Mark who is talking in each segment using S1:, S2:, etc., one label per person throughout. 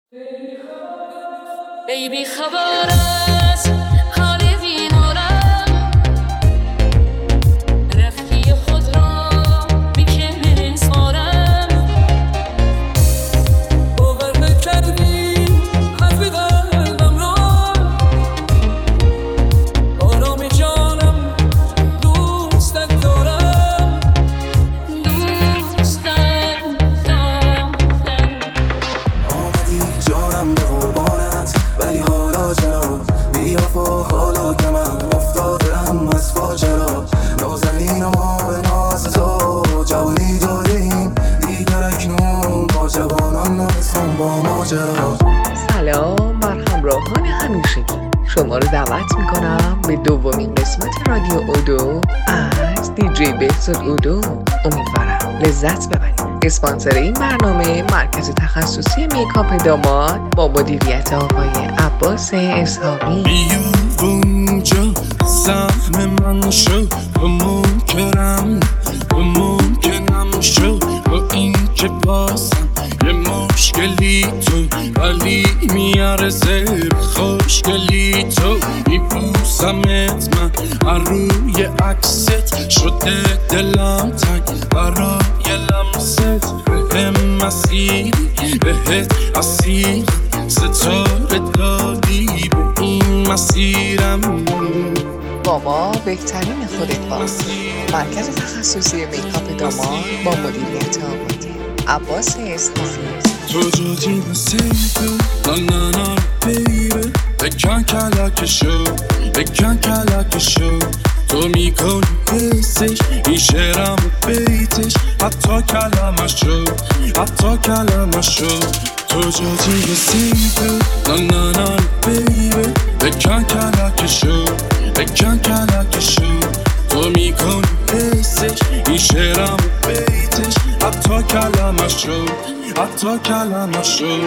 S1: بیبی خبر است حال بیمارم، رفتی خود را بیکنه سارم، باور نکردی حرف قلبم را، آرام جانم دوستت دارم، دوستت دارم.
S2: آمدی جانم به قربانت ولی حالا چرا بی‌وفا، حالا که من افتادم از فاجرا، نازنینم به ناز تو جوانی داریم دیگر اکنون با جوانان نرسم با ماجرا.
S3: سلام بر همراهان همیشگی، شما رو دعوت میکنم به دومین قسمت رادیو اودو از دیجی بهزاد اودو. امیدوارم لذت ببرید. اسپانسر این برنامه مرکز تخصصی میکاپ داماد با مدیریت آقای عباس اسحاقی.
S2: بیا اونجا سهم من شو، ممکنم شو با این که بازم یه مشکلی تو، ولی میارزه خوشگلی تو، میبوسمت من روی عکست، شده دلم تنگ برای لمست، بهم مسیری بهت اسیر، ستاره دادی به این مسیرم،
S3: با ما بهترین خودت باش. مرکز تخصصی میکاپ داماد با مدیریت آقای عباس اسحاقی.
S2: تو جاجی بسیدو نانا بیبه، بکن کلک شو تو میکنی حسش این شعرم و بیتش، حتی کلمش شو تو جاجی بسیدو نانا بیبه، بکن کلک شو تو میکنی حسش این شعرم و بیتش، حتی کلمش شو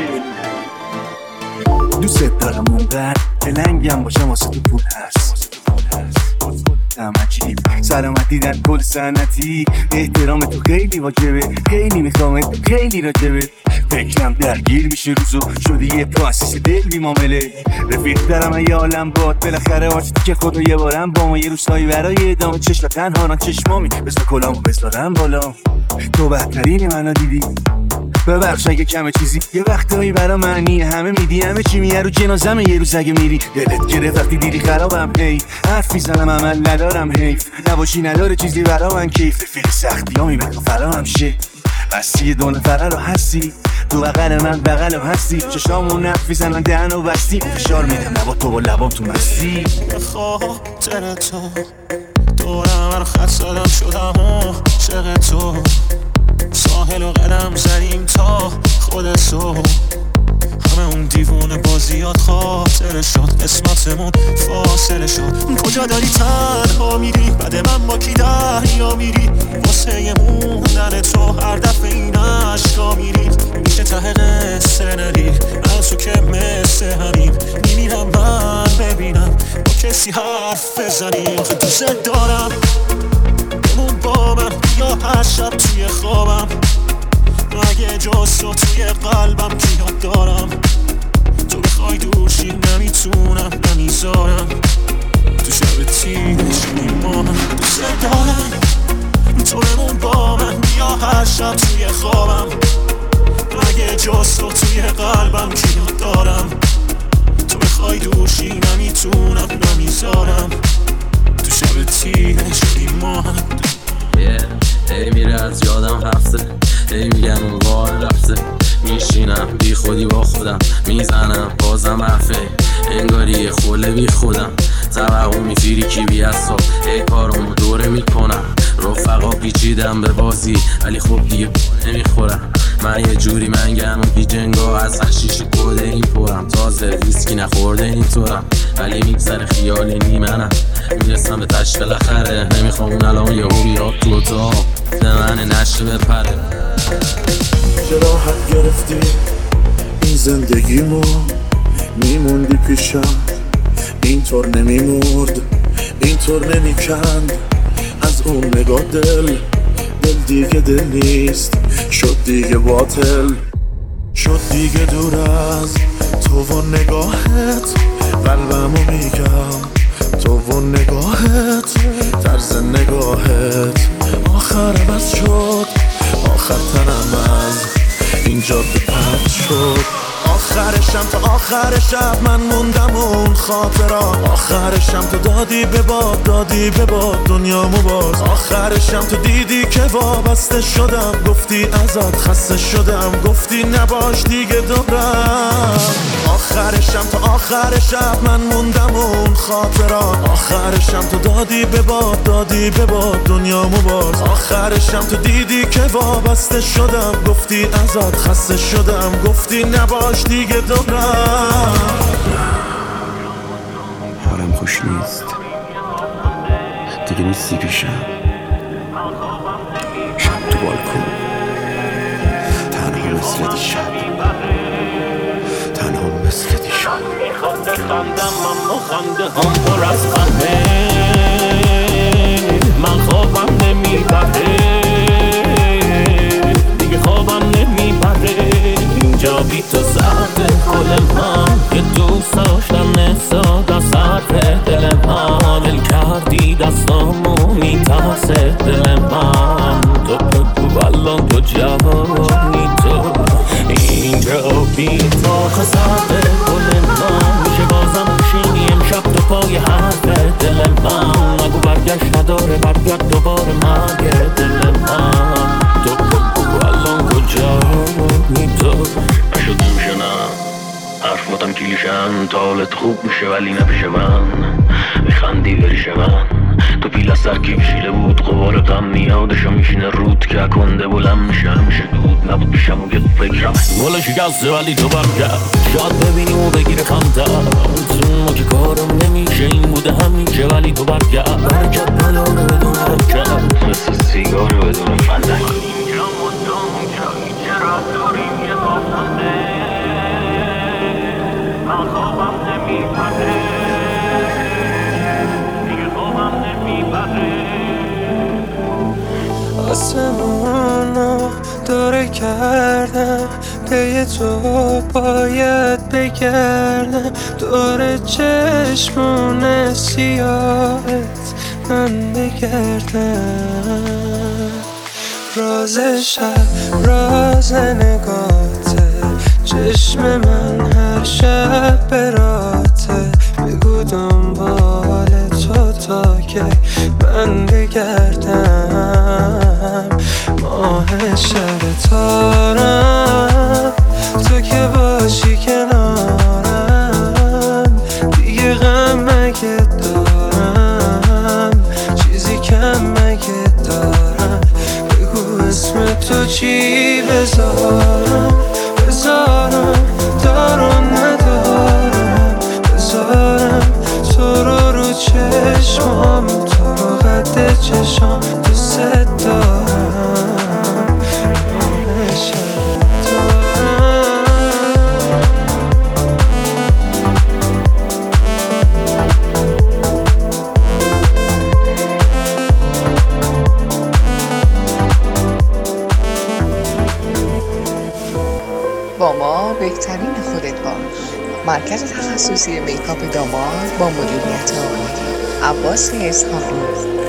S2: دوست دارم اونقدر که لنگم باشم واسه تو پول هست، سلامتی در کل سنتی، احترام تو خیلی واجبه، خیلی میخوامت خیلی راجبه، فکرم درگیر میشه روزو شدی یه پاسیس دل بی معامله، رفیق دارم ای عالم باد بالاخره واسه که خودو یه بارم با ما یه روزایی برای ادامه چشم تنها چشمامی بزن کلامو بذارم بالا، تو بهترین منو دیدی ببخش اگه کمه چیزی، یه وقتایی برا معنی همه میدی، همه چی میه رو جنازمه، یه روز اگه میری دلت گرفت وقتی دیدی خرابم، هی حرف میزنم عمل ندارم، حیف نباشی نداره چیزی برا من، کیف رفیق سختی ها میبرد و فراهم شه، بستی دو نفره رو هستی تو بغل من بغلم هستی، چشامون نفت میزنن دهن و بستی، فشار میدم نبا تو با لبام تو مستی،
S4: خاطر تو دورم من خط زدم شدم عاشق تو، ساحل و قدم زدیم تا خود تو، همه اون دیوونه بازیات خاطر شد، قسمتمون فاصله شد، کجا داری تنها میری بعد من با کی دریا میری، واسه موندن تو هر دفعه این عشقا میری، میشه ته قصه ندیر از تو که مثل همین میمیرم من ببینم با کسی حرف بزنیم، دوست دارم بمون با من یا هر شب توی خوابم، اگه جز تو توی قلبم که یاد دارم، تو بخوای دورشی نمیتونم نمیذارم، تو شب تیرش میمانم، دوست دارم تو بمون با من بیا هر شب توی خوابم، اگه جز تو توی قلبم که یاد دارم، تو بخوای دورشی نمیتونم نمیذارم، تو شب تیرش میمانم.
S5: هی میره از یادم هفته، هی میگن اون وار رفته، میشینم بی خودی با خودم میزنم بازم حرفه، انگاری یه خوله بی خودم، توقع میفیری کی بی اصاب، هی کارمو دوره میکنم، رفقا پیچیدم به بازی ولی خب دیگه نمیخورم، من یه جوری منگم و بی جنگا از حشیش کوده این پرم، تازه ویسکی نخورده این طورم، ولی میگذره خیال نیمنم، میرسم به تش بالاخره، نمیخوام اون الان یه بیاد تو اتاق من نشه بپره،
S6: چرا حد گرفتی این زندگیمو، میموندی پیشم اینطور نمیمرد اینطور نمیکند، از اون نگاه دل دیگه دل نیست شد دیگه باطل، شد دیگه دور از تو و نگاهت، قلبمو میگم تو و نگاهت، طرز نگاهت آخر بس شد، آخر تنم از اینجا به پرد شد. آخرشم تا آخر شب من موندم اون خاطرات، آخرشم تو دادی به باد، دادی به باد دنیامو باز، آخرشم تو دیدی که وابسته شدم، گفتی ازت خسته شدم، گفتی نباش دیگه دورم. آخرشم تا آخر شب من موندم اون خاطرات، آخرشم تو دادی به باد، دادی به باد دنیامو باز، آخرشم تو دیدی که وابسته شدم، گفتی ازت خسته شدم، گفتی نباش دیگه دورم.
S7: حالم خوش نیست دیگه، نیستی پیشم، شب تو بالکن تنها مثل دیشب، تنها مثل دیشب.
S4: میخواد بخندم اما خنده هم پر از خنده، من خوابم نمیبره دیگه، خوابم نمیبره اینجا بی تو سرده کل من، که دوست داشتن ساده سرده دل من، دل کردی دستامو میترسه دل من، تو بگو الان تو جوانی تو اینجا بی تو خسرده کل من، میشه بازم بشینی امشب تو پای حرف دل من، نگو برگشت نداره برگرد دوباره مرگ دل من، تو بگو الان کجایی تو. نشد میشه نه حرفاتم کلیشن، تا حالت خوب میشه ولی نپیشه من، میخندی بریش من، تو پیل از سرکی بشیله بود غبار غم میادشو میشینه رود که کنده بلند میشه، همیشه دود نبود پیشم و یه فکرم گل شکسته ولی تو برگرد، شاید ببینی و بگیره خمتر، ما که کارم نمیشه این بوده همیشه ولی تو برگرد، برکت نداره بدون حرکت مثل سیگار بدون فندک، اینجا مدام جایی چرا داریم یه بازنده، من خوابم نمیبره دیگه، خوابم نمیبره.
S8: آسمونو دوره کردم پی تو باید بگردم، دور چشمون سیاهت من بگردم، راز شب راز نگاته، چشم من هر شب براته، بگو دنبال تو تا که من بگردم، ماه شب تارم تو که باشی کنارم، دیگه غم مگه دارم، چیزی کم مگه دارم، بگو اسم تو چی بذارم، بذارم دارم ندارم، بذارم تو رو چشمام، تو رو قد چشام دوست دارم، شب
S3: با ما بهترین خودت باش. مرکز تخصصی میکاپ داماد با مدیریت آقای عباس اسحاقی.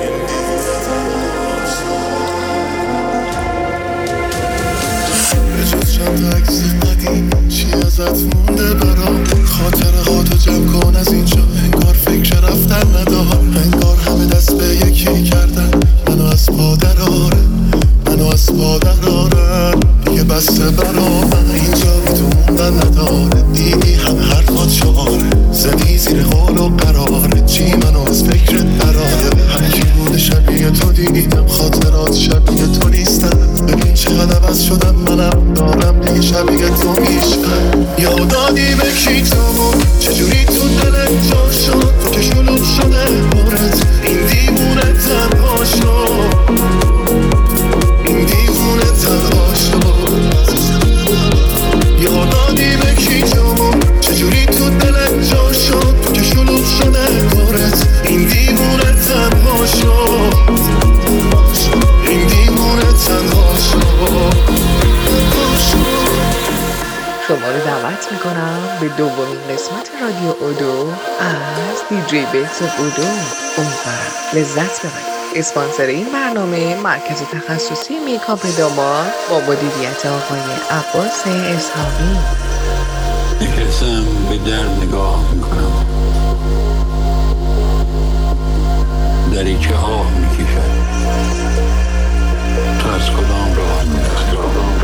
S6: به جز چند عکس قدیم چی ازت مونده برام، خاطره هاتو جمع کن از اینجا، انگار فکر رفتن ندارم، انگار همه دست به یکی کردن منو از پا دراره، منو از پا دراره دیگه بسته برام، اینجا بی تو موندن نداره، دیدی همه حرفات شعاره، زدی زیر قول و قراره، چی منو از فکرت براره، هر کی بوده شبیه تو دیدم، خاطرات شبیه تو نیستن، ببین چقدر عوض شدم منم دارم دیگه شبیه تو میشم، یادادی به کی تو چجوری تو دلت جا شد، تو که شلوغ شده بارت این دیوونه تنها شد، این دیوونه تنها شد، یادادی به کی تو چجوری تو دلت جا شد، تو که شلوغ شده بارت این دیوونه تنها شد، این دیوونه تنها شد.
S3: دعوت میکنم به دومین قسمت رادیو اودو از دیجی بهزاد اودو. امیدوارم لذت ببرید. اسپانسر این برنامه مرکز تخصصی میکاپ داماد با مدیریت آقای عباس اسحاقی.
S9: نکرسم به در نگاه میکنم، دریچه ها میکشد، تو از کدام راه میرسی؟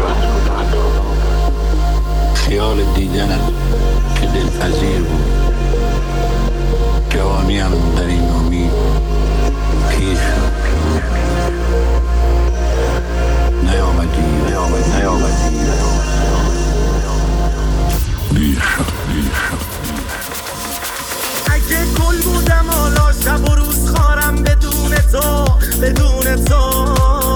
S9: خیال دیدنت که دلپذیر بود، جوانیم در این امید پیر شد. نیامدی دیر شد.
S10: اگه گل بودم حالا شب و روز خارم بدون تو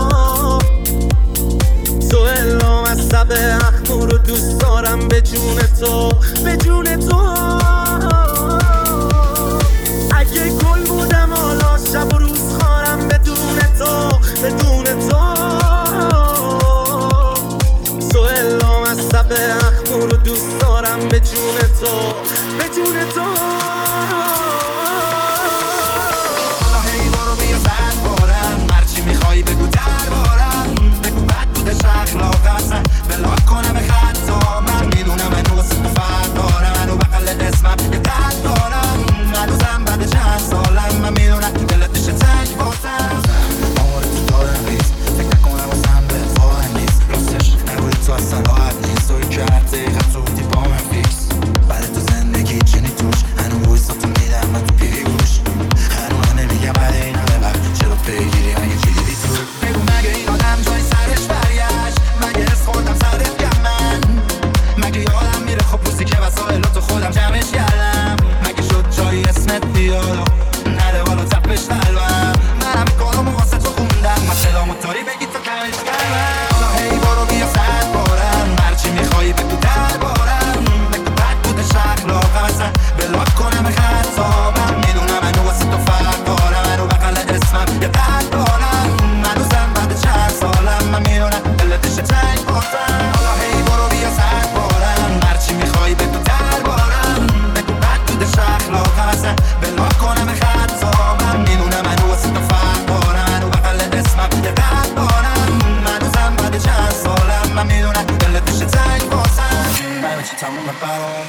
S10: سوهلام از سب اخمو رو دوست دارم به جون تو اگه گل بودم حالا شب و روز خارم بدون تو سوهلام از سب اخمو رو دوست دارم به جون تو هی برو بیا زد بارم، هرچی میخوایی بگو دربارم، بگو بد بوده شخلاق هستن بلاک کنم خطا، من میدونم هنوز فرد دارم، هنو بقل اسمم یه قد دارم، هنوزم بعد چند سالم من میدونم دلت بشه تنگ باسم آمار تو دارم ریز، فکر نکنم واسم به فاهم نیست، راستش نبودی تو اصلا راحت نیست، توی که هر دقیقه تو بودی با من فیکس، بعد تو زندگی چنی توش هنو بایستاتو میدم من تو پیری گوش، هنو نمیگم بعد این همه وقت چرا پیگیری اگه چی دیدی تو، بگو مگه این آدم جای سرش برگشت، مگه حس خوردم سرت گم من، مگه یادم میره خب روزی که وسایلاتو خودم جمعش کردم، مگه شد جایی اسمت بیاد نره بالا تپش قلبم، منم کارامو واسه تو خوندم مثلا موتوری بگی تو کمش کردم، حالا هی برو بیا صد بارم، هرچی میخوایی بگو دربارم، بگو بد بوده شخلاقم اصلا بلاک کنم خطا، من میدونم هنو واسه تو فرق دارم، هنو بقل اسمم یه قد دارم، هنوزم بعد چند سالم من میدونم دلتش تنگ باسم، حالا هی برو بیا صد بارم، هرچی میخوایی بگو دربارم، بگو بد بوده شخلاقم اصلا بلاک کنم خطا، من میدونم هنو واسه تو فرق دارم، هنو بقل اسمم یه قد دارم، هنوزم بعد چند سالم من میدونم دلتش تنگ باسم، همه چی تمومه برام.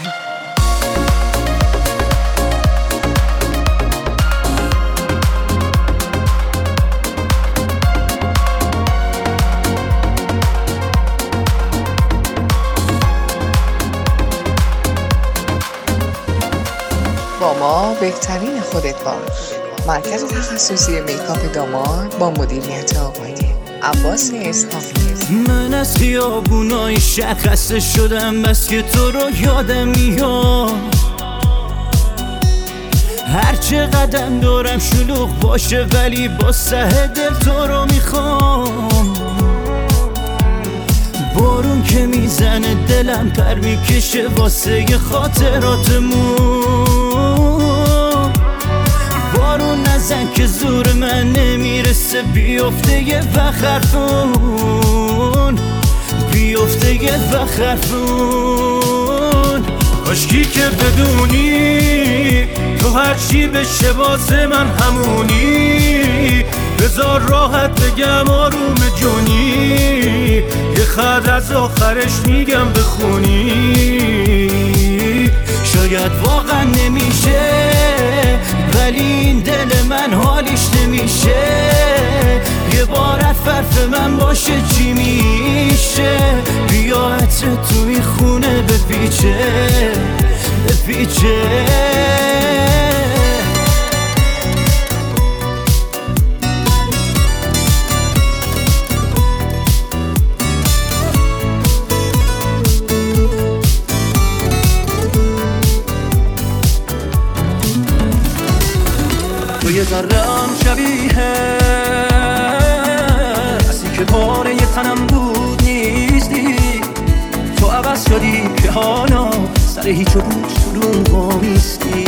S3: با ما بهترین خودت باش. مرکز تخصصی میکاپ داماد با مدیریت آقای عباس اسحاقی.
S8: من از خیابونای شخص شدم بس که تو رو یادم میاد، هر چه قدم دارم شلوغ باشه ولی با سه دل تو رو میخوام، بارون که میزنه دلم پر میکشه واسه خاطراتمون، بارون نزن که زور من نمیرسه بیفته یه وخرفون، بیفته یه وخرفون، کاشکی که بدونی تو هرچی بشه واسه من همونی، بذار راحت بگم آروم جونی، یه خط از آخرش میگم بخونی، شاید واقعا نمیشه ولی این دل من حالیش نمیشه، یه بار حرف من باشه چی میشه، بیا عطر توی خونه بپیچه تو یه ذرم شبیه کسی که پاره یه تنم بود نیستی، تو عوض شدی که حالا سر هیچ و بود شروع بامیستی،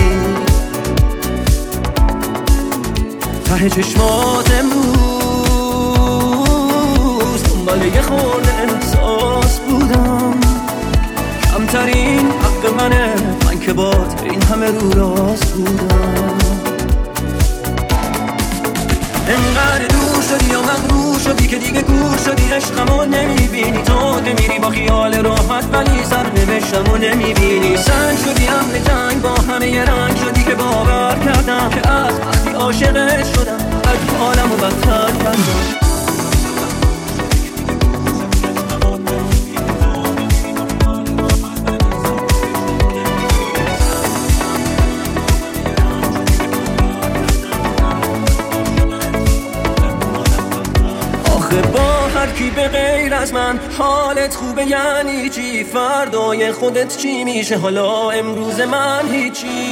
S8: ته چشمات امروز دنبال یه خورده احساس بودم، کمترین بات این همه رو راست بودم. انقدر دور شدی یا مغرور شدی که دیگه گور شدی، عشقمو نمیبینی، تو نمیری با خیال راحت ولی سرنوشتمو نمیبینی. سنگ شدی اهل جنگ با همه یه رنگ شدی که باور کردم که از وقتی عاشقت شدم از حالمو بدتر کردم. با هر کی به غیر از من حالت خوبه یعنی چی؟ فردای خودت چی میشه؟ حالا امروز من هیچی.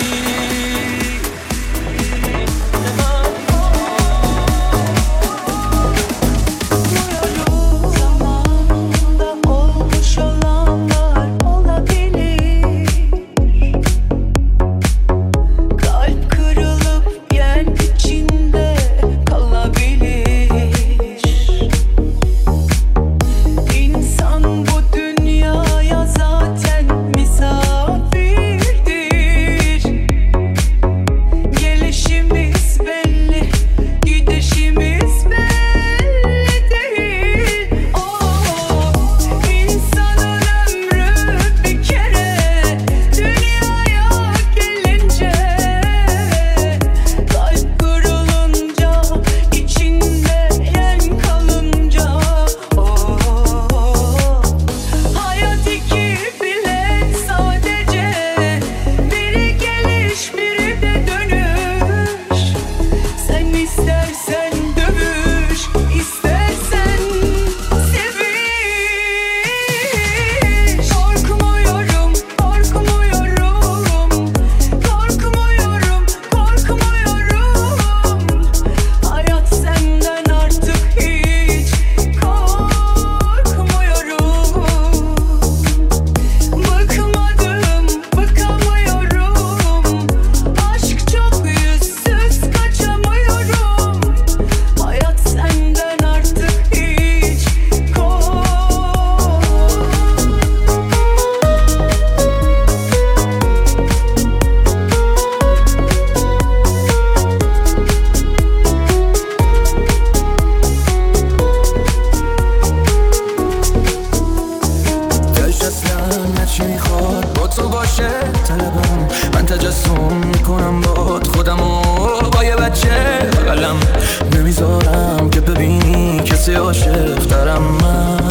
S8: نمیذارم که ببینی کسی عاشق دارم من،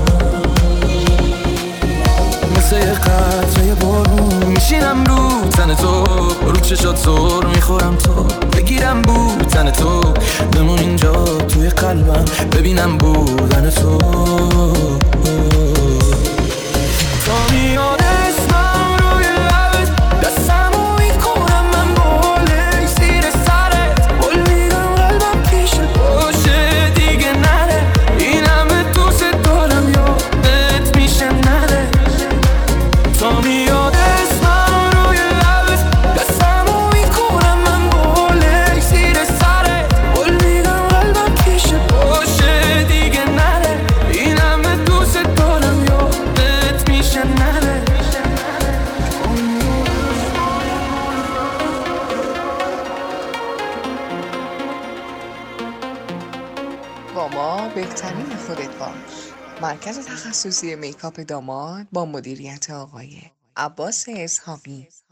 S8: مثل یه قطره بارون میشینم رو تن تو، رو چشات سر میخورم تو، بگیرم بودن تو، بمون اینجا توی قلبم ببینم بودن تو. تا میاد اسمم روی لبت دستمو میکنم من باله زیر سرت، بول میدم قلبم پیش باشه دیگه نره، این همه دوست دارم یادت میشه نره. تا میاد اسمم روی لبت دستمو میکنم من باله زیر سرت، بول میدم قلبم پیش باشه دیگه نره، این همه دوست دارم یادت میشه نره.
S3: با ما بهترین خودت باش. مرکز تخصصی میکاپ داماد با مدیریت آقای عباس اسحاقی.